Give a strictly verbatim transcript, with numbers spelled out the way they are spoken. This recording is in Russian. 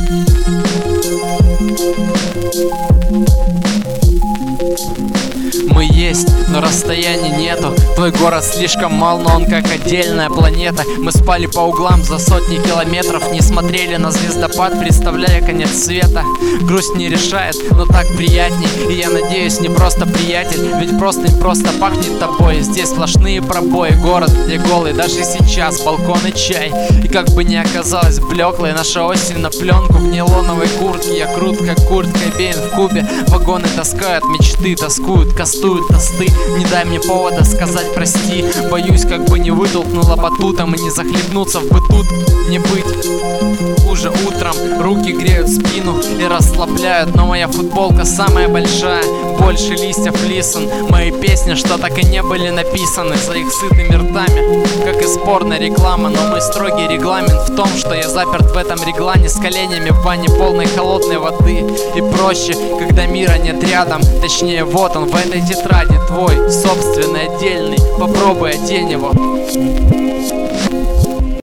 Мы есть, но расстояний нету. Твой город слишком мал, но он как отдельная планета. Мы спали по углам за сотни километров, не смотрели на звездопад, представляя конец света. Грусть не решает, но так приятней. И я надеюсь, не просто приятель, ведь просто не просто пахнет тобой. Здесь сплошные пробои, город где голый даже сейчас, балкон и чай. И как бы ни оказалось блеклой наша осень на пленку, в нейлоновой куртке я крут как Курт Кобейн в Кубе. Вагоны таскают мечты, тоскуют, кастуют тосты. Не дай мне повода сказать прости. Боюсь, как бы не вытолкнула батутом и не захлебнуться в быту. Не быть уже утром, руки греют спину и расслабляют, но моя футболка самая большая, больше листьев лисан. Мои песни, что так и не были написаны, за их сытыми ртами, как и спорная реклама. Но мой строгий регламент в том, что я заперт в этом реглане с коленями в ванне полной холодной воды. И проще, когда мира нет рядом, точнее вот он в этой тетради, твой собственный отдельный. Попробуй одень его.